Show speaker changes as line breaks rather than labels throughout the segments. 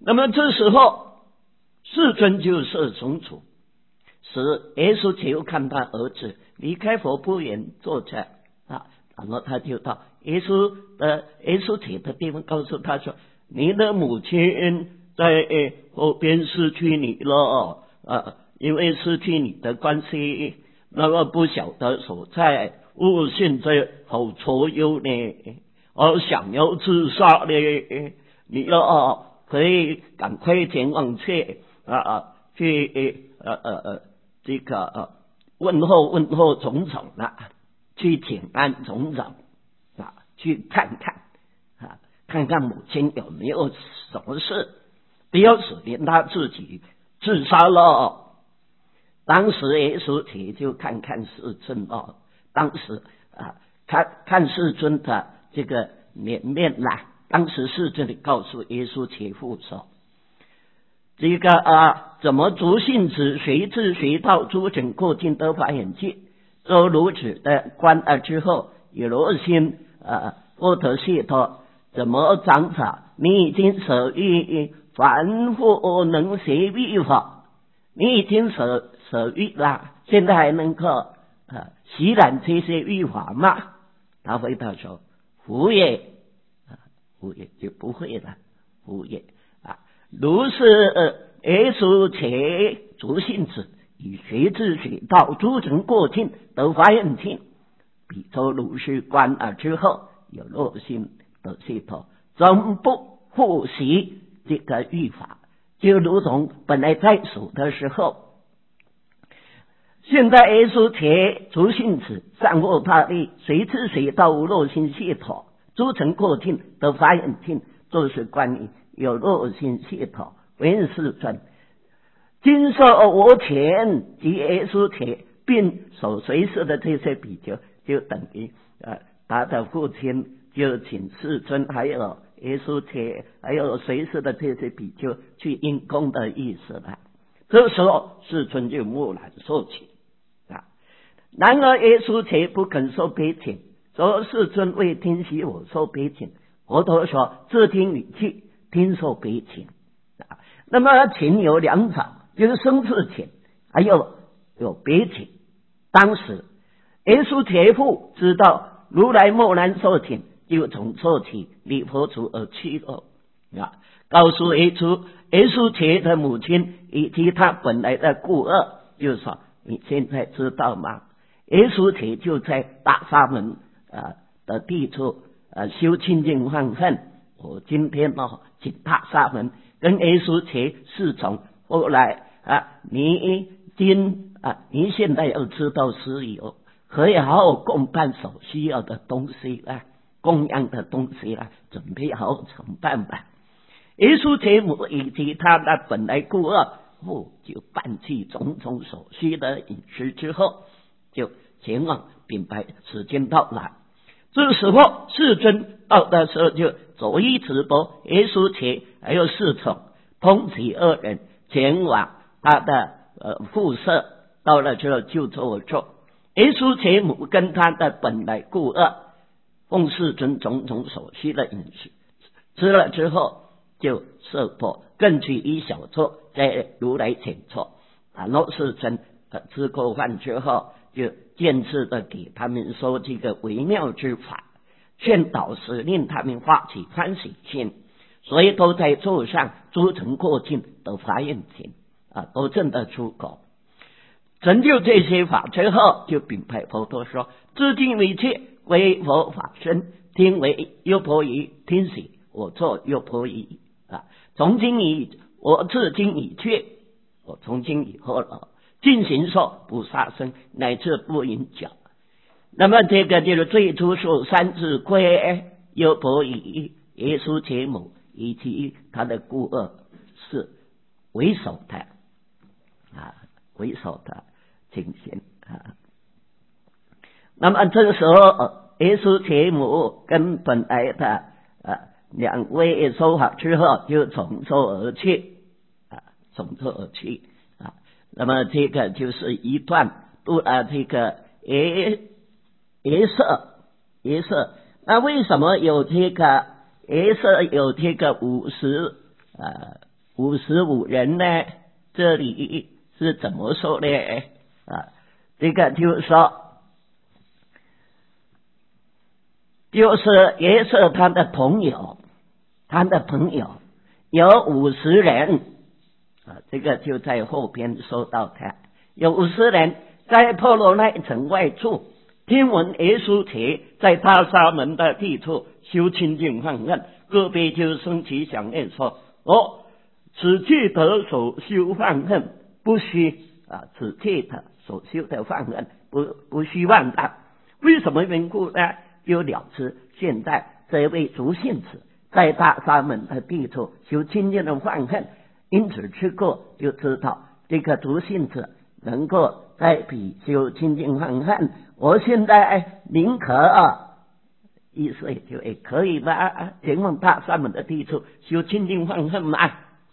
那么这时候世尊就设重处，使耶稣且又看他儿子离开佛不远坐着然后他就到耶稣且的地方，告诉他说：“你的母亲在后边失去你了因为失去你的关系，那么不晓得所在，误现在好左右呢，而想要自杀呢，你可以赶快前往去这个问候种种去请安种种去看看看看母亲有没有什么事，不要使连他自己自杀了。”当时耶稣且就看世尊当时看世尊的这个脸面当时世尊告诉耶稣且父说：“这个怎么诸信子随至随到诸尘过尽得法眼界，做如此的观之后，有罗心获得解脱，怎么长法？你已经舍欲凡夫能学律法，你已经舍欲了，现在还能够习染这些律法吗？”他回答说：“无也，无也，就不会了，无也如是耶稣且诸信子以学至学道诸尘过尽得法眼尽，比周如是观之后，有若心得解脱，总不复习这个律法，就如同本来在数的时候。现在耶稣且诸信子善获大利，随至随到无漏心解脱，诸尘过尽得法眼尽，就是关于有漏心解脱。为世尊，今受我前及耶稣且并所随侍的这些比丘，就等于他的父亲就请世尊还有耶稣且还有随侍的这些比丘去应供的意思了。这时候世尊就默然受请然而耶稣且不肯受别请，说：“世尊未听悉我受别请。”佛陀说：“自听语去，听受别请那么请有两种，就是生次请，还有别请。当时耶稣且父知道如来默然受请，就从受起礼佛处而去了告诉耶稣且的母亲以及他本来的故恶，就说：“你现在知道吗？耶稣且就在大沙门的地处修清净放恨。我今天请大沙门跟耶稣且侍从，后来你现在要知道事由，可以好好供办所需要的东西供养的东西准备好好承办吧。”耶稣且母以及他的本来故恶就办去种种所需的饮食之后，就前往禀白时间到了。这时候世尊到的时候，就左一直播耶稣且还有侍从同其二人前往他的宿舍。到了之后就坐耶稣且母跟他的本来故恶奉世尊种种所需的饮食，吃了之后就设钵，更取一小撮在如来前坐。然后世尊吃过饭之后，就渐次的给他们说这个微妙之法，劝导使令他们发起欢喜心，所以都在座上诸尘过尽都发愿心都证得出口。成就这些法之后，就禀白佛陀说：“至今一切为佛法身，听为优婆夷，听喜我作优婆夷从今我至今已去，我从今以后尽行说不杀生，乃至不饮酒。”那么这个就是最初说三字归优婆夷、耶稣且母以及他的故恶是为首的为首的情形那么这时候耶稣且母跟本来的两位说好之后，就从座而去那么这个就是一段这个耶色。那为什么有这个耶色有这个50 55人呢，这里是怎么说呢？这个就是说，就是也是他的朋友有50人这个就在后边说到他有50人在波罗奈城外处听闻耶稣且在大沙门的地处修清净放任，个别就生起想念说：此地得所修放任不虚此地的所修的放任不虚妄当。为什么缘故呢？就了知现在这位主信子在大沙门的地处修清净的放任，因此吃过就知道这个主信子能够在比修清净放任。我现在宁可意思也就可以吧，前往大沙门的地处修清净放任嘛。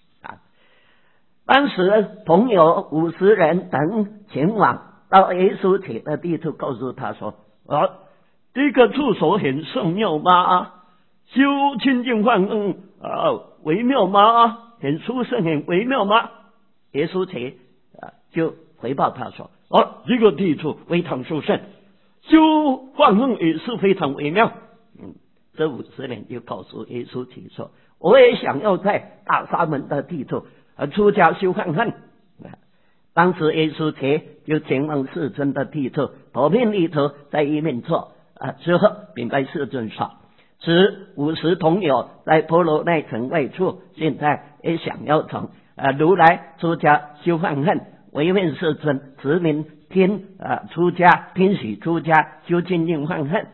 当时朋友50人等前往到耶稣且的地处，告诉他说：这个处所很圣妙吗？修清净放任微妙吗？很殊胜很微妙吗？耶稣且就回报他说：这个地处非常殊胜，修放任也是非常微妙。这50人就告诉耶稣且说：我也想要在大沙门的地处出家修放任。当时耶稣且就前往世尊的地处，头面里头在一面坐之后禀白世尊说：此50同友在波罗奈城外处，现在也想要从如来出家修放任，唯愿世尊指明听出家，听许出家修清净放任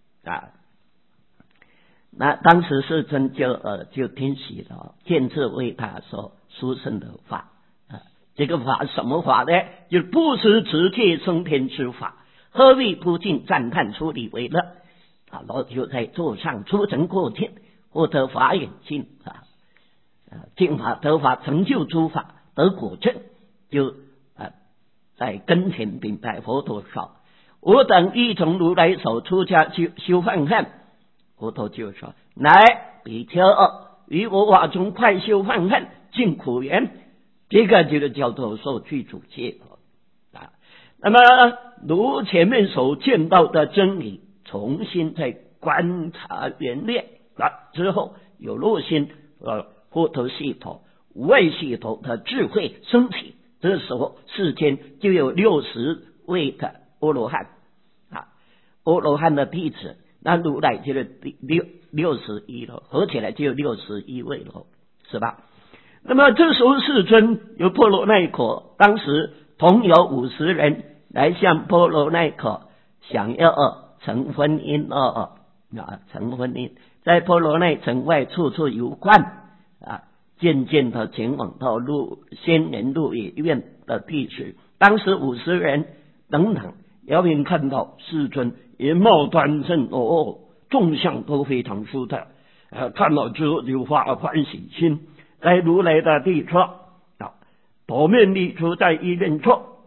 那当时世尊就听许了，见智为他说殊胜的法这个法什么法呢？就是不识直界升天之法，何谓不尽赞叹出离为乐然后就在座上出成过天，获得法眼净净法得法，成就诸法，得果证，就在跟前禀白佛陀说：我等欲从如来手出家修放任。佛陀就说：来比丘于我法中快修放任，尽苦缘。这个就叫做受具足戒那么如前面所见到的真理，重新再观察圆练之后，有漏心佛陀系统无畏系统的智慧升起，这时候世间就有60位的阿罗汉阿罗汉的弟子，那如来就是61了，合起来就有61位了，是吧？那么这时候世尊有波罗奈口，当时同有50人来向波罗奈口想要成婚姻成婚姻，在波罗奈城外处处游观渐渐的前往到仙人鹿野苑的地址。当时50人等等遥远看到世尊颜貌端正众相都非常殊特看到之后就发欢喜心，在如来的地处头面立出在一面坐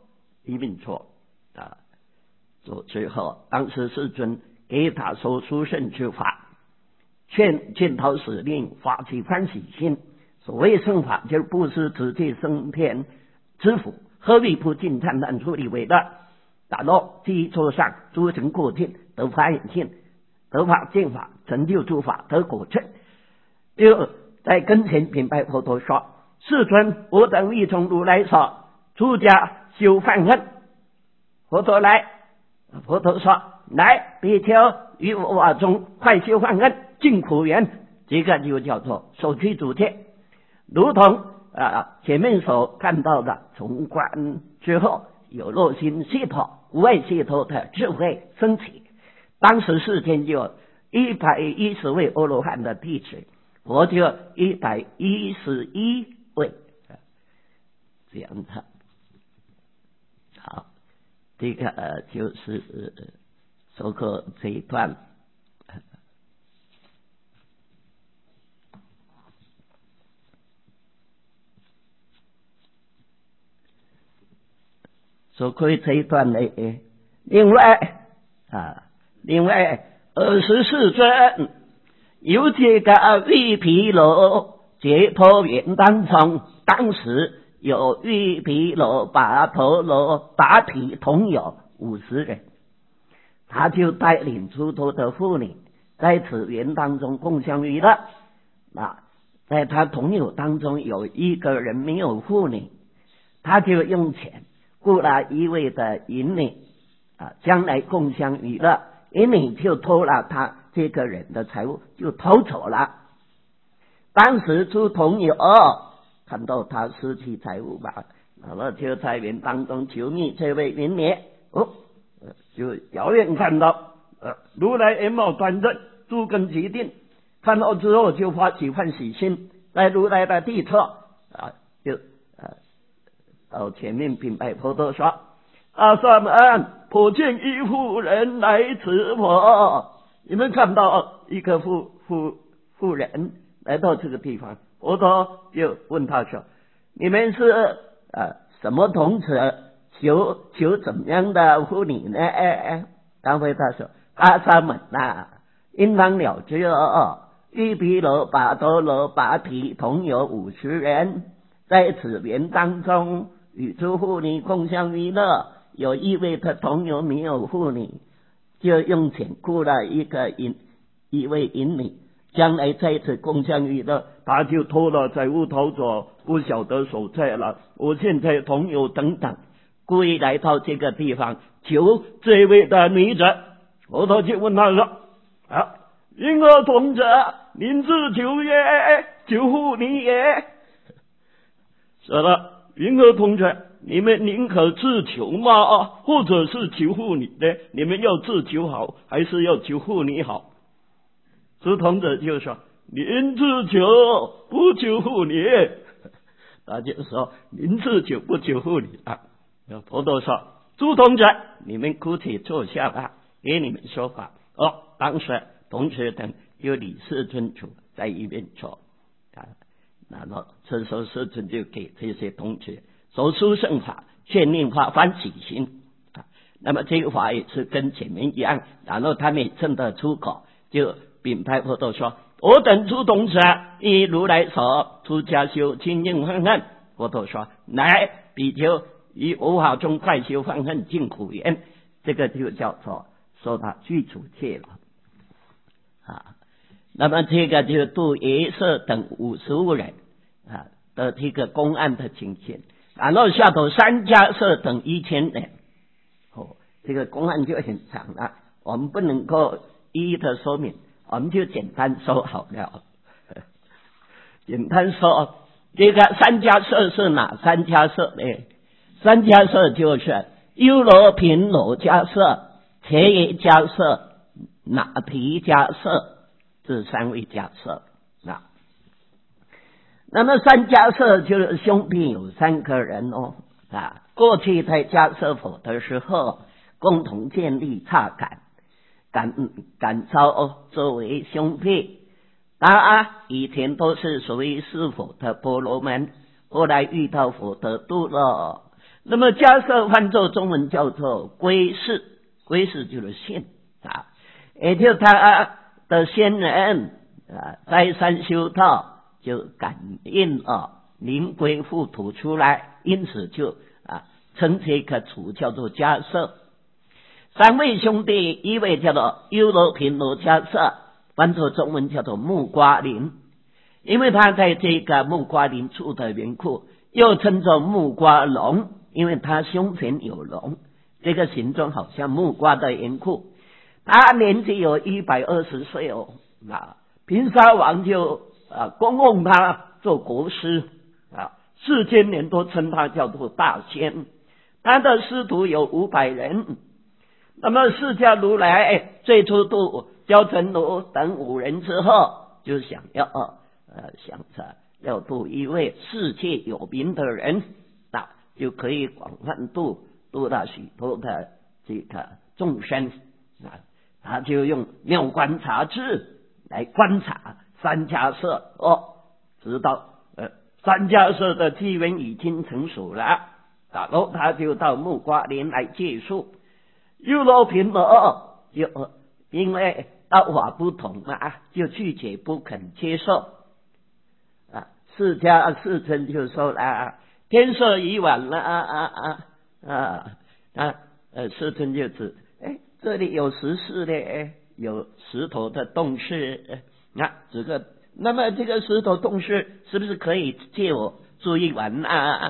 之后，当时世尊给他说殊胜之法，劝导使令发起欢喜心。所谓圣法，就是不失直界升天之福，何谓不尽赞叹出离为乐？打落基础上诸成过尽，得法眼性，得法见法，成就诸法，得果证。就在跟前禀白佛陀说：世尊，我等欲从如来所出家修放任。佛陀说：来比丘于我法中快修放任，尽苦缘。这个就叫做受具足戒，如同前面所看到的，从观之后有漏心系统无畏系统的智慧升起。当时世间就110位阿罗汉的弟子，佛就111位这样的。好，这个就是说过这一段。说过这一段呢，另外24尊有这个毗毗罗解脱园当中，当时有玉毗罗、跋陀罗、跋毗同有50人，他就带领出头的妇女在此园当中共享娱乐。在他同友当中有一个人没有妇女，他就用钱雇了一位的引领将来共享娱乐，引领就偷了他这个人的财物，就偷走了。当时诸同友看到他失去财物吧，那么就在园当中求密这位引领就遥远看到如来颜貌端正，诸根极定，看到之后就发起欢喜心，在如来的地侧就到前面禀拜佛陀说：阿萨们，颇见一妇人来此佛。你们看到一个妇人来到这个地方，佛陀就问他说：你们是什么童子？求怎么样的妇女呢？他回答说：阿萨们应当了知玉毗罗、跋陀罗、跋毗同有50人，在此园当中与诸妇女共享娱乐。有一位的同友没有妇女，就用钱雇了一位引领，将来在此共享娱乐，他就偷了财物逃走，不晓得所在了。我现在同友等等故意来到这个地方求这位的女子，佛陀就问他说：云何童子，您自求也，求妇女也？说了，云何童子，你们宁可自求吗？或者是求妇女呢？你们要自求好，还是要求妇女好？诸童子就说：您自求，不求妇女。他就说：您自求，不求妇女佛陀说：诸童子，你们姑且坐下吧，给你们说法。当时同学等有李世尊主在一边坐然后这时候世尊就给这些同学说出圣法，劝令发欢喜心那么这个法也是跟前面一样，然后他们也证得出口，就禀拜佛陀说：我等诸童子依如来所出家修清净愤恨。佛陀说：来，比丘以无法中快修愤恨尽苦缘。这个就叫做说他具足戒了那么这个就度耶舍等55人的这个公案的情形，然后下头三迦舍等1000人这个公案就很长了，我们不能够一一的说明，我们就简单说好了。简单说，这个三迦舍是哪三迦舍呢？三迦舍就是优罗频罗迦舍、伽耶迦舍、那提迦舍，这3位迦舍那么三迦舍就是兄弟有3个人过去在迦舍佛的时候共同建立刹感召作为兄弟以前都是属于师父的婆罗门，后来遇到佛得度了。那么迦舍换作中文叫做归士，归士就是信也就他的先人在山修道就感应灵归附土出来，因此就称这个土叫做迦舍。3位兄弟，一位叫做优罗频罗迦舍，翻作中文叫做木瓜林，因为他在这个木瓜林处的缘故，又称作木瓜龙，因为他胸前有龙，这个形状好像木瓜的缘故。他年纪有120岁频沙王就供奉他做国师世间人都称他叫做大仙。他的师徒有500人。那么释迦如来最初度焦成罗等5人之后，就想着要度一位世界有名的人就可以广泛度到许多的这个众生他就用妙观察智来观察三迦舍直到三迦舍的机缘已经成熟了然后他就到木瓜林来借宿。优罗频罗就因为道法不同就拒绝不肯接受释迦世尊就说了，天色已晚了世尊就指，这里有石室呢，有石头的洞室，这个，那么这个石头洞室是不是可以借我住一晚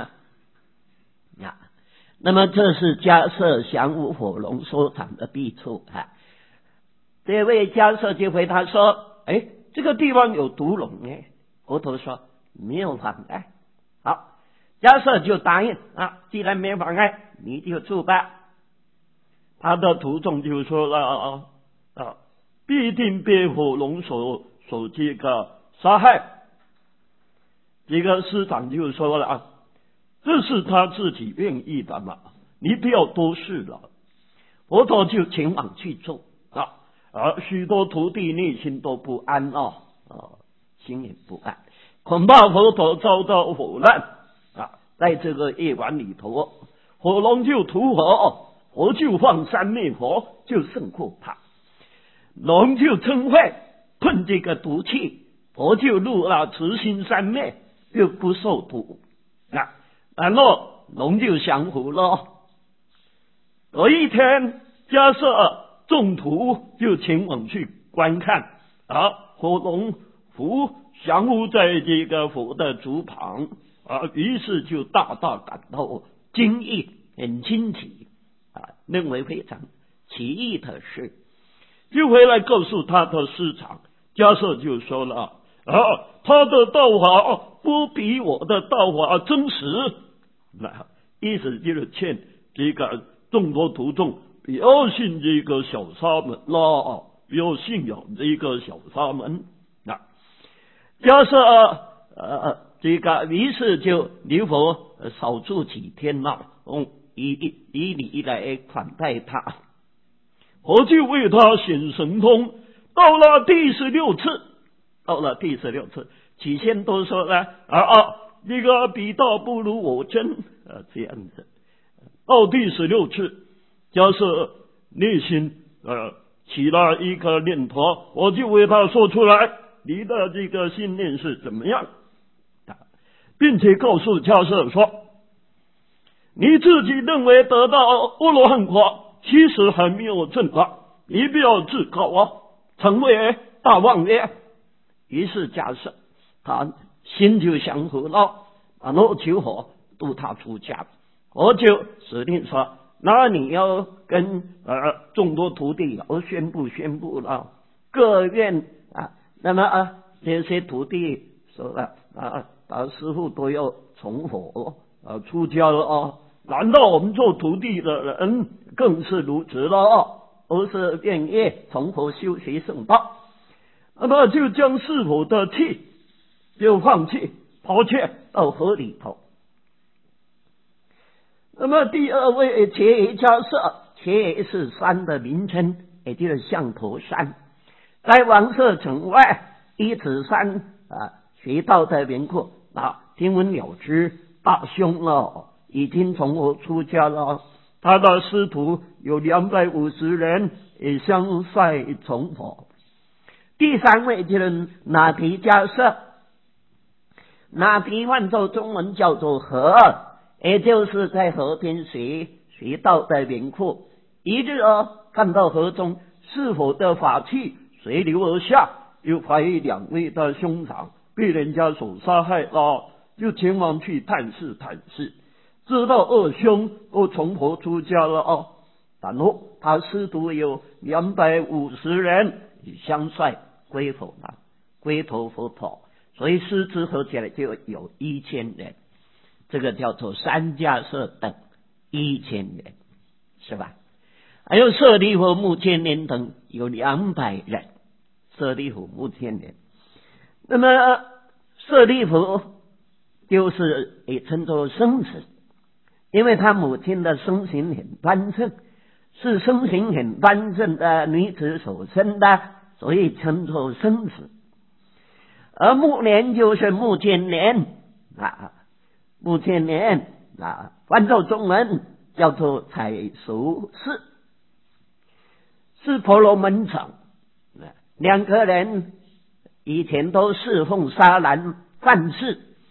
那么这是迦摄降伏火龙所长的弊处这位迦摄就回答说，这个地方有毒龙佛陀说没有妨碍。好，迦摄就答应既然没妨碍，你就住吧。他的徒众就说了必定被火龙所这个杀害。这个师长就说了这是他自己愿意的嘛，你不要多事了。佛陀就前往去做许多徒弟内心都不安心也不安，恐怕佛陀遭到火难在这个夜晚里头，火龙就吐火，佛就放三昧火，就胜过他。龙就嗔恚，喷这个毒气，佛就入了慈心三昧，又不受毒然后龙就降伏了。有一天，迦摄众徒就前往去观看火龙伏降伏在这个佛的足旁于是就大大感到惊异，很惊奇认为非常奇异的事，就回来告诉他的师长。迦摄就说了他的道法不比我的道法真实，意思就是劝这个众多徒众不要信这个小沙门不要信仰这个小沙门迦摄这个于是就留佛少住几天以礼来款待他。我就为他显神通，到了第16次，起先都说呢这个彼道不如我真这样子。到第16次，迦摄内心起了一个念头，我就为他说出来，你的这个信念是怎么样并且告诉迦摄说，你自己认为得到阿罗汉果，其实还没有证你不要自高成为大妄也。于是迦摄他心就降伏了，然后求佛度他出家。我就指定说，那你要跟众多徒弟要宣布了，各愿那么这些徒弟说了师父都要从佛出家了难道我们做徒弟的人更是如此了而是愿意从佛修习圣道。那么就将师父的气就放弃抛弃到河里头。那么第二位伽耶迦摄，伽耶是山的名称，也就是象头山，在王舍城外一指山学道的缘故听闻了之大凶了，已经从佛出家了。他的师徒有250人，也相率从佛。第三位就是那提迦摄，那提换作中文叫做河，也就是在河边学道的缘故。一日看到河中是否的法器随流而下，又怀疑2位的兄长被人家所杀害了，就前往去探视，知道2兄都从佛出家了然后他师徒有250人相率归佛佛陀，所以师资合起来就有1000人，这个叫做三迦摄等1000人，是吧？还有舍利弗、目犍连等有200人，舍利弗、目犍连。那么舍利弗就是也称作生子，因为他母亲的身形很端正，是身形很端正的女子所生的，所以称作生子。而目连就是目犍连目犍连翻作中文叫做采熟士，是婆罗门长。2个人以前都侍奉沙兰范氏，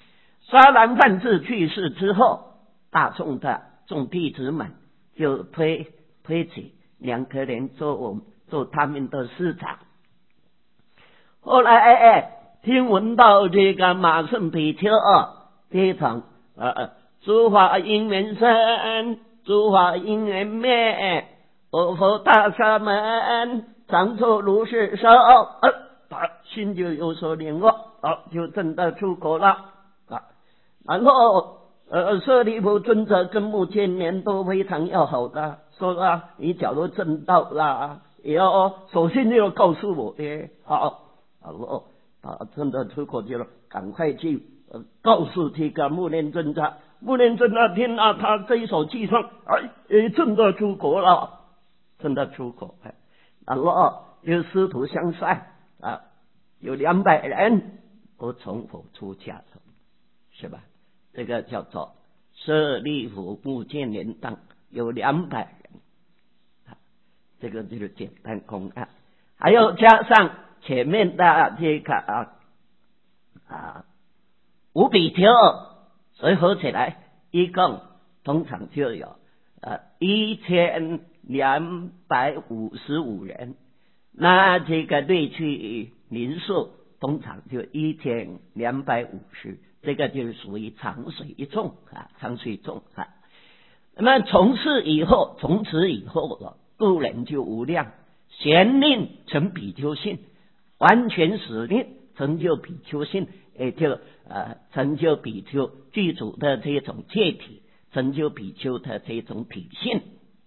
沙兰范志去世之后，大宋的众弟子们就推举两个人做他们的师长。后来听闻到这个马胜比丘非常诸法因缘生，诸法因缘灭，阿佛大沙门常住如是手，他心就有所领悟，就真的出国了然后舍利弗尊者跟目犍连都非常要好的，说你假如证道了，也要首先要告诉我的，真的出国去了，赶快去告诉这个目连尊者。目连尊者听了他这一手计算，真的出国了，真的出国。然后有师徒相算有200人都从佛出家了，是吧？这个叫做舍利弗、目犍连等有200人，这个就是简单公案。还有加上前面的这个5比丘，所以合起来一共通常就有1255人。那这个对去民数通常就1250，这个就是属于长随众长随众那么从此以后度人就无量，贤令成比丘信，完全使令成就比丘信，也就成就比丘具足的这种戒体，成就比丘的这种体性